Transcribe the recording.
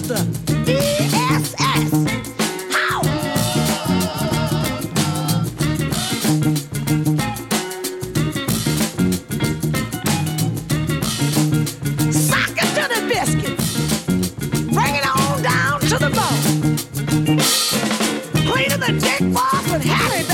the ESS. How? Sock it to the biscuits. Bring it on down to the bone. Cleaning the dick box and had it